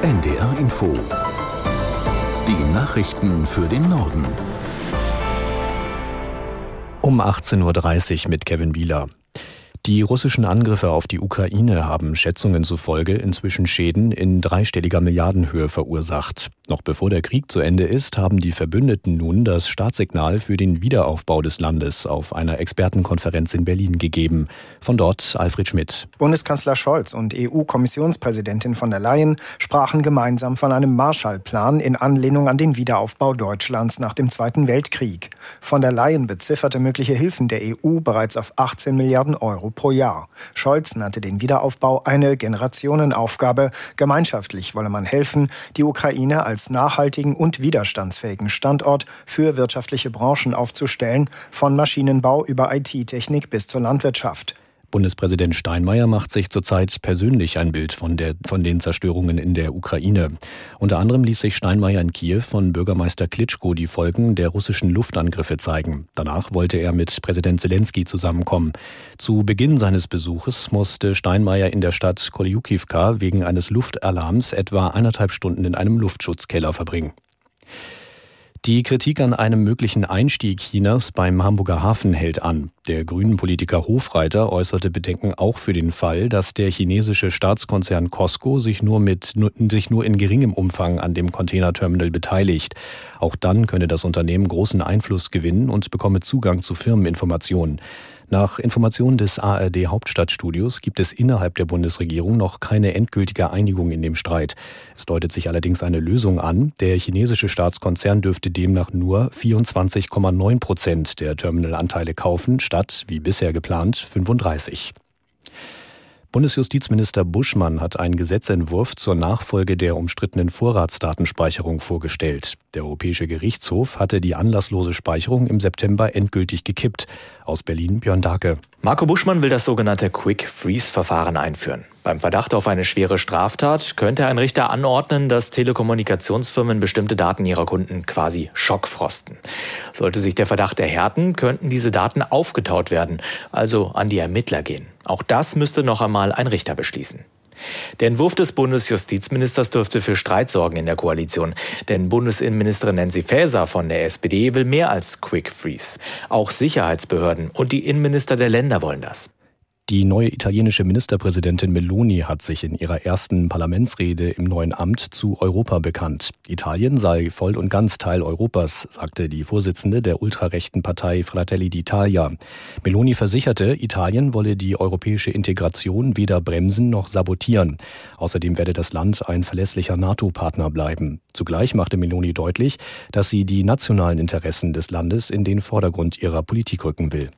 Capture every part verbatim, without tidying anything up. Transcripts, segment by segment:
N D R Info. Die Nachrichten für den Norden. Um achtzehn Uhr dreißig mit Kevin Bieler. Die russischen Angriffe auf die Ukraine haben Schätzungen zufolge inzwischen Schäden in dreistelliger Milliardenhöhe verursacht. Noch bevor der Krieg zu Ende ist, haben die Verbündeten nun das Startsignal für den Wiederaufbau des Landes auf einer Expertenkonferenz in Berlin gegeben. Von dort Alfred Schmidt. Bundeskanzler Scholz und E U-Kommissionspräsidentin von der Leyen sprachen gemeinsam von einem Marshallplan in Anlehnung an den Wiederaufbau Deutschlands nach dem Zweiten Weltkrieg. Von der Leyen bezifferte mögliche Hilfen der E U bereits auf achtzehn Milliarden Euro pro Jahr. Scholz nannte den Wiederaufbau eine Generationenaufgabe. Gemeinschaftlich wolle man helfen, die Ukraine als nachhaltigen und widerstandsfähigen Standort für wirtschaftliche Branchen aufzustellen, von Maschinenbau über I T-Technik bis zur Landwirtschaft. Bundespräsident Steinmeier macht sich zurzeit persönlich ein Bild von, der, von den Zerstörungen in der Ukraine. Unter anderem ließ sich Steinmeier in Kiew von Bürgermeister Klitschko die Folgen der russischen Luftangriffe zeigen. Danach wollte er mit Präsident Selenskyj zusammenkommen. Zu Beginn seines Besuches musste Steinmeier in der Stadt Kolyukivka wegen eines Luftalarms etwa eineinhalb Stunden in einem Luftschutzkeller verbringen. Die Kritik an einem möglichen Einstieg Chinas beim Hamburger Hafen hält an. Der Grünen-Politiker Hofreiter äußerte Bedenken auch für den Fall, dass der chinesische Staatskonzern COSCO sich nur, mit, sich nur in geringem Umfang an dem Containerterminal beteiligt. Auch dann könne das Unternehmen großen Einfluss gewinnen und bekomme Zugang zu Firmeninformationen. Nach Informationen des A R D-Hauptstadtstudios gibt es innerhalb der Bundesregierung noch keine endgültige Einigung in dem Streit. Es deutet sich allerdings eine Lösung an. Der chinesische Staatskonzern dürfte demnach nur vierundzwanzig Komma neun Prozent der Terminalanteile kaufen, statt, wie bisher geplant, fünfunddreißig. Bundesjustizminister Buschmann hat einen Gesetzentwurf zur Nachfolge der umstrittenen Vorratsdatenspeicherung vorgestellt. Der Europäische Gerichtshof hatte die anlasslose Speicherung im September endgültig gekippt. Aus Berlin Björn Dake. Marco Buschmann will das sogenannte Quick-Freeze-Verfahren einführen. Beim Verdacht auf eine schwere Straftat könnte ein Richter anordnen, dass Telekommunikationsfirmen bestimmte Daten ihrer Kunden quasi schockfrosten. Sollte sich der Verdacht erhärten, könnten diese Daten aufgetaut werden, also an die Ermittler gehen. Auch das müsste noch einmal ein Richter beschließen. Der Entwurf des Bundesjustizministers dürfte für Streit sorgen in der Koalition. Denn Bundesinnenministerin Nancy Faeser von der S P D will mehr als Quick Freeze. Auch Sicherheitsbehörden und die Innenminister der Länder wollen das. Die neue italienische Ministerpräsidentin Meloni hat sich in ihrer ersten Parlamentsrede im neuen Amt zu Europa bekannt. Italien sei voll und ganz Teil Europas, sagte die Vorsitzende der ultrarechten Partei Fratelli d'Italia. Meloni versicherte, Italien wolle die europäische Integration weder bremsen noch sabotieren. Außerdem werde das Land ein verlässlicher NATO-Partner bleiben. Zugleich machte Meloni deutlich, dass sie die nationalen Interessen des Landes in den Vordergrund ihrer Politik rücken will.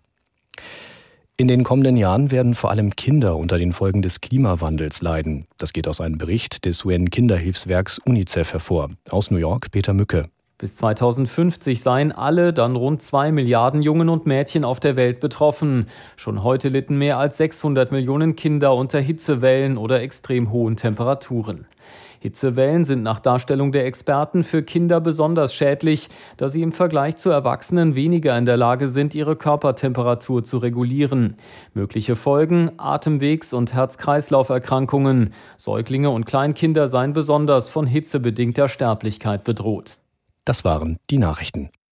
In den kommenden Jahren werden vor allem Kinder unter den Folgen des Klimawandels leiden. Das geht aus einem Bericht des U N-Kinderhilfswerks UNICEF hervor. Aus New York Peter Mücke. Bis zweitausendfünfzig seien alle, dann rund zwei Milliarden Jungen und Mädchen auf der Welt betroffen. Schon heute litten mehr als sechshundert Millionen Kinder unter Hitzewellen oder extrem hohen Temperaturen. Hitzewellen sind nach Darstellung der Experten für Kinder besonders schädlich, da sie im Vergleich zu Erwachsenen weniger in der Lage sind, ihre Körpertemperatur zu regulieren. Mögliche Folgen: Atemwegs- und Herz-Kreislauf-Erkrankungen. Säuglinge und Kleinkinder seien besonders von hitzebedingter Sterblichkeit bedroht. Das waren die Nachrichten.